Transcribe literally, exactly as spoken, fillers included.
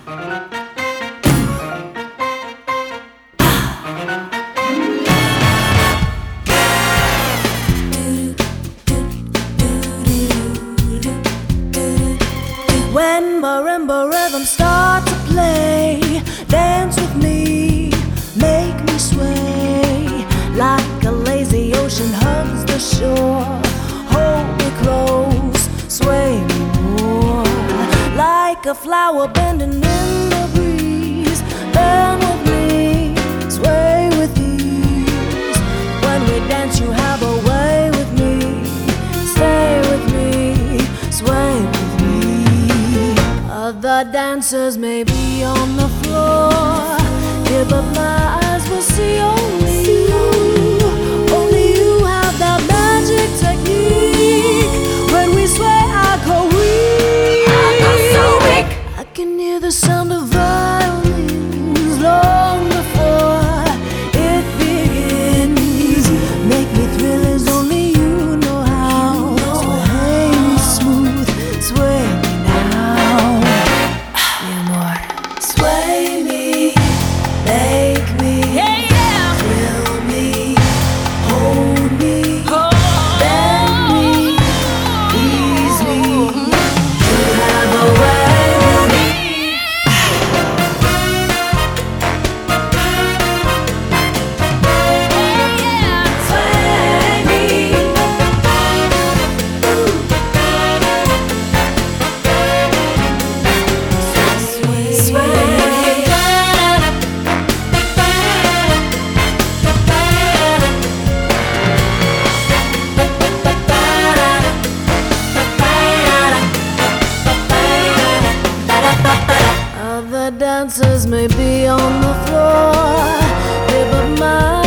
When marimba rhythms start to play, dance with me, make me sway. Like a lazy ocean hugs the shore, hold me close, sway me more. Like a flower bending in the breeze, bend with me, sway with ease. When we dance you have a way with me, stay with me, sway with me. Other dancers may be on the floor, yeah, but my eyes will see only you. Only you have that magic technique. When we sway, I go weak. I go so weak. I can hear the sound of violins long before it begins. Make me thrill as only you know how. Sway me smooth, sway me now. Sway me, make me, yeah, yeah. Thrill me, hold me, oh. Bend me, ease me. You have a way with me. Yeah, yeah. Sway me. Sway, sway. Other dancers may be on the floor, yeah, but my